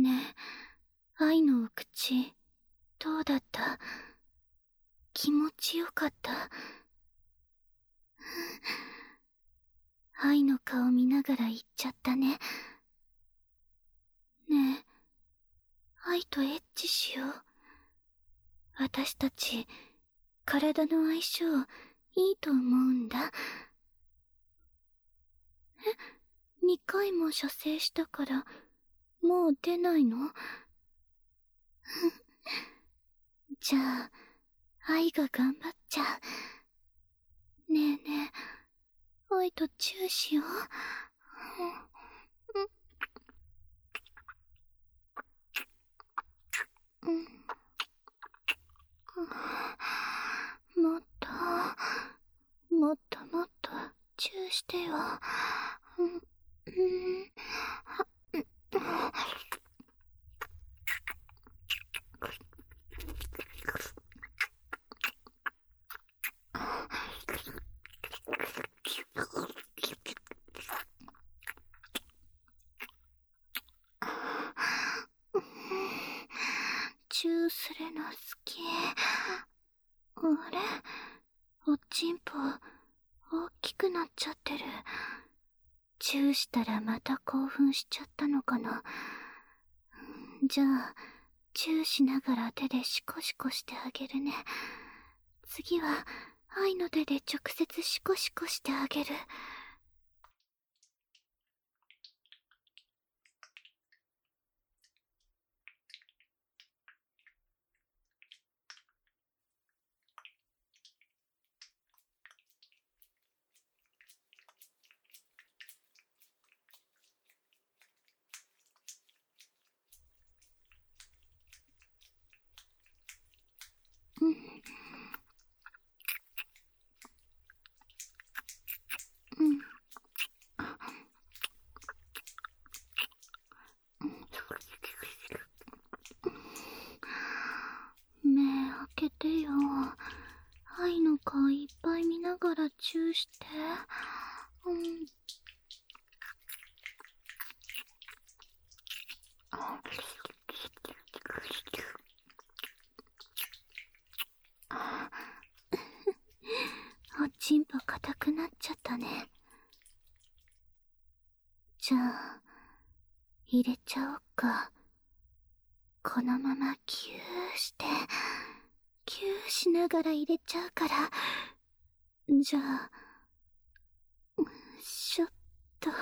ねえ、愛のお口、どうだった？気持ちよかった？愛の顔見ながら言っちゃったね。ねえ、愛とエッチしよう。私たち、体の相性、いいと思うんだ。2回も射精したから、もう出ないの？じゃあ、愛が頑張っちゃう。ねえねえ、愛とチューしよう。もっと、もっともっと、チューしてよ。チューするの好き。あれ？おちんぽ、大きくなっちゃってる。チューしたらまた興奮しちゃったのかな。じゃあ、チューしながら手でシコシコしてあげるね。次は、愛の手で直接シコシコしてあげる。目開けてよ。愛の顔いっぱい見ながらチューして。おちんぽ硬くなっちゃったね。じゃあ、入れちゃおっか。このままキューして、キューしながら入れちゃうから。じゃあ、しょっと。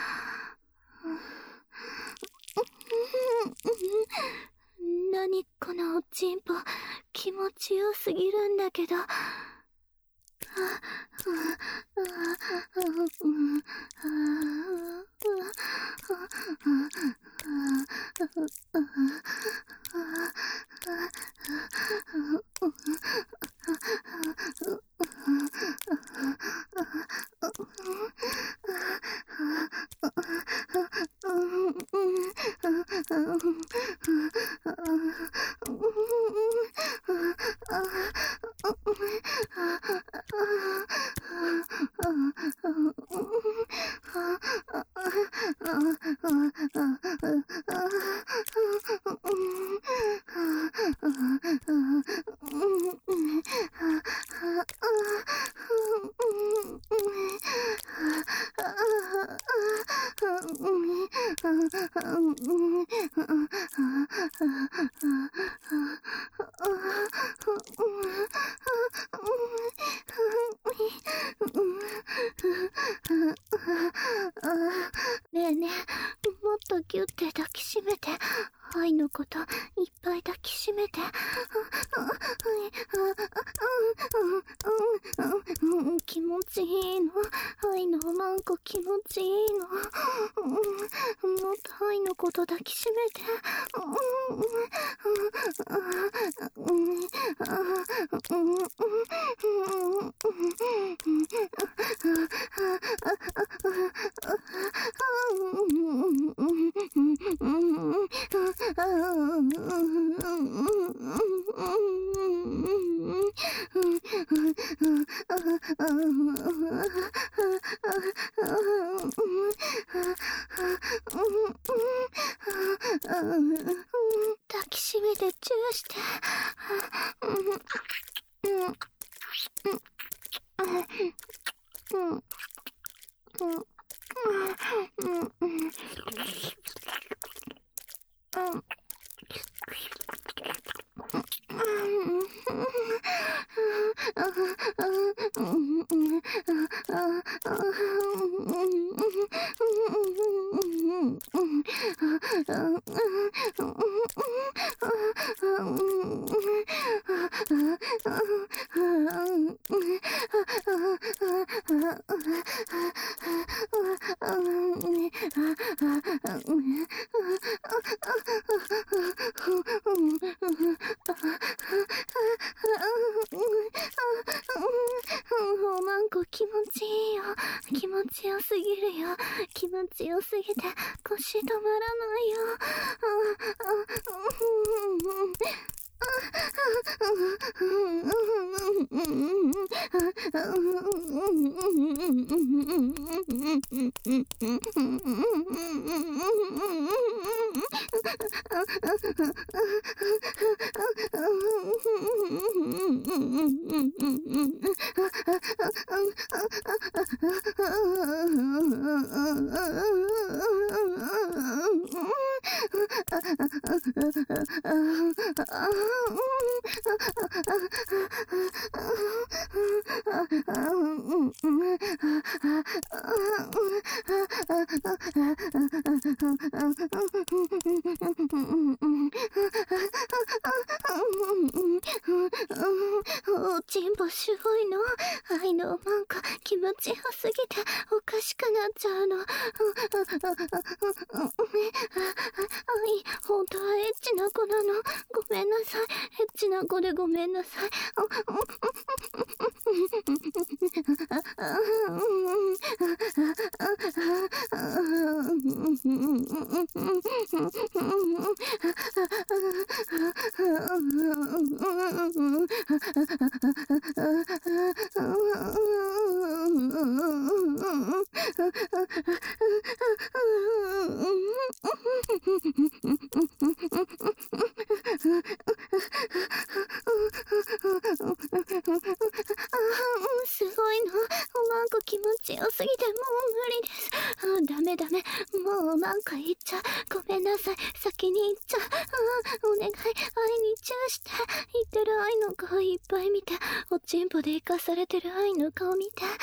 何このおちんぽ、気持ちよすぎるんだけど。ねえねえ、もっとギュって抱きしめて。愛のこといっぱい抱きしめて。気持ちいいの。愛のおまんこ気持ちいいの。もっと愛のこと抱きしめて。 抱きしめてチューして。おまんこ気持ちいいよ。気持ちよすぎるよ。気持ちよすぎて腰止まらないよ。おちんぽすごいの。愛のおまんこ気持ちよすぎておかしくなっちゃうの。愛、本当はエッチな子なの。ごめんなさい。エッチな子でごめんなさい。すごいの。おまんこ気持ちよすぎてもう無理です。ダメダメ。もうおまんこ行っちゃう。ごめんなさい。先に行っちゃう。お願い。愛にチューして。言ってる愛の顔いっぱい見て。おちんぽで生かされてる愛の顔見て。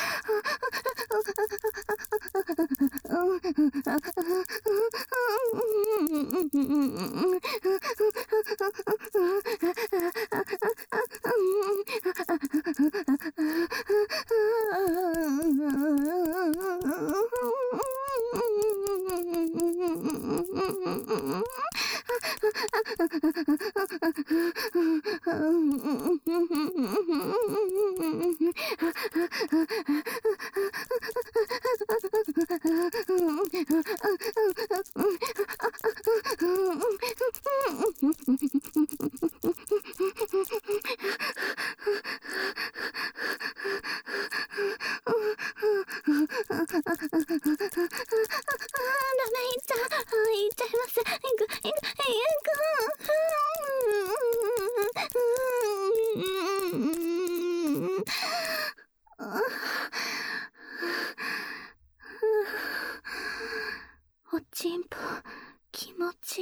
おちんぽ気持ちいい。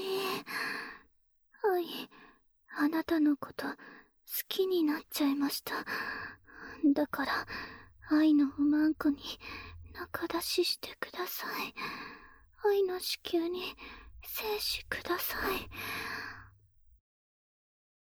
愛、あなたのこと好きになっちゃいました。だから愛のおまんこに仲出ししてください。愛の子宮に精子ください。